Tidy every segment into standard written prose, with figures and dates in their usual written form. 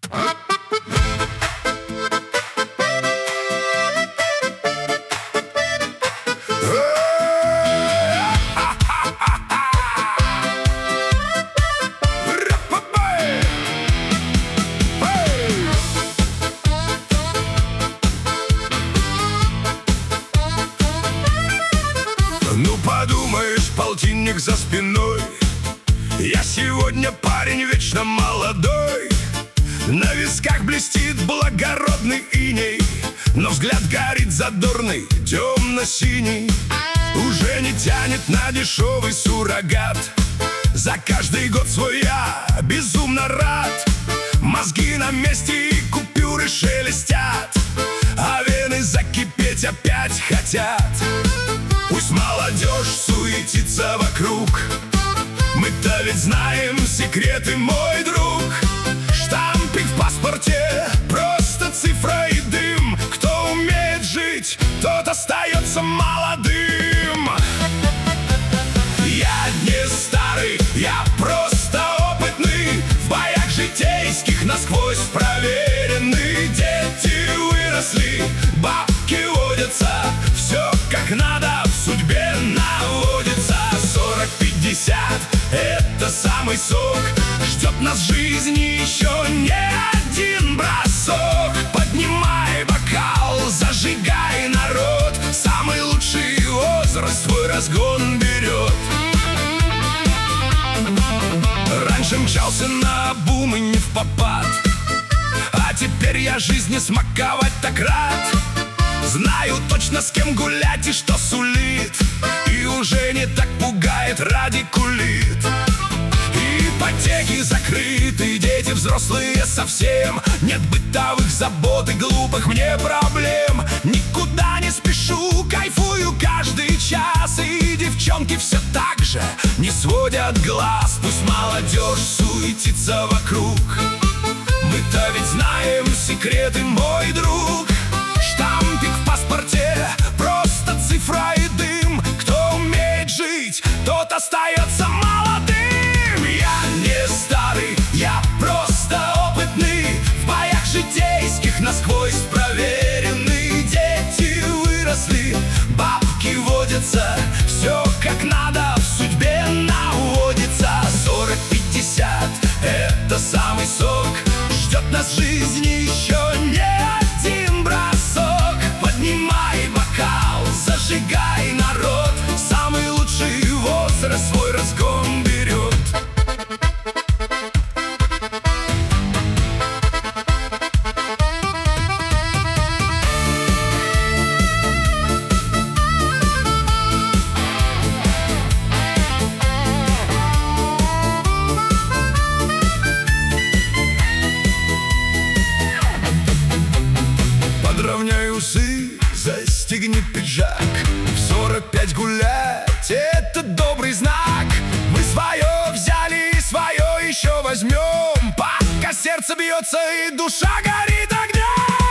Ну подумаешь, полтинник за спиной. Я сегодня парень вечно молодой. На висках блестит благородный иней, но взгляд горит задорный, темно-синий. Уже не тянет на дешевый суррогат. За каждый год свой я безумно рад. Мозги на месте и купюры шелестят, а вены закипеть опять хотят. Пусть молодежь суетится вокруг, мы-то ведь знаем секреты, мой друг. Штампик в паспорте, просто цифра и дым. Кто умеет жить, тот остается молодым. Я не старый, я просто опытный, в боях житейских насквозь проверенный. Дети выросли, бабки водятся, все как надо в судьбе наводится. 40-50 — это самый сок, ждет нас в жизни еще не один бросок. Поднимай бокал, зажигай, народ, самый лучший возраст твой разгон берет. Раньше мчался на бум и не впопад, а теперь я жизни смаковать так рад. Знаю точно, с кем гулять и что сулит, и уже не так пугает радикулит. Ипотеки закрыты, дети взрослые совсем. Нет бытовых забот и глупых мне проблем. Никуда не спешу, кайфую каждый час, и девчонки все так же не сводят глаз. Пусть молодежь суетится вокруг, мы-то ведь знаем секреты, мой друг. Штампик в паспорте, просто цифра и дым. Кто умеет жить, тот остается молодым. Я не старый, я просто опытный, в боях житейских насквозь проверенный. Дети выросли, бабки водятся, все как надо в судьбе наводится. 40-50 — это самый сок, ждет нас в жизни еще не один бросок. Поднимай бокал, зажигай, народ, самый лучший возраст свой разгон берет. Подровняй усы, застегни пиджак. В 45 гулять — это добрый знак. Мы свое взяли и свое еще возьмем, пока сердце бьется и душа горит огнем.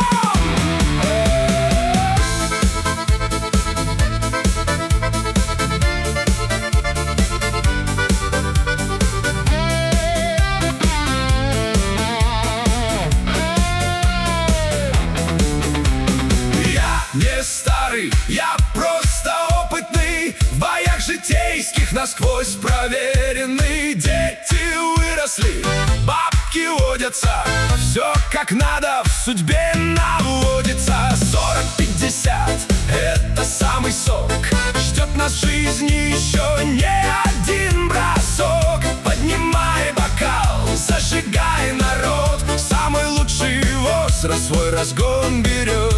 Не старый, я просто опытный, в боях житейских насквозь проверенный. Дети выросли, бабки водятся, все как надо в судьбе наводится. 40-50 — это самый сок, ждет нас в жизни еще не один бросок. Поднимай бокал, зажигай, народ, самый лучший возраст свой разгон берет.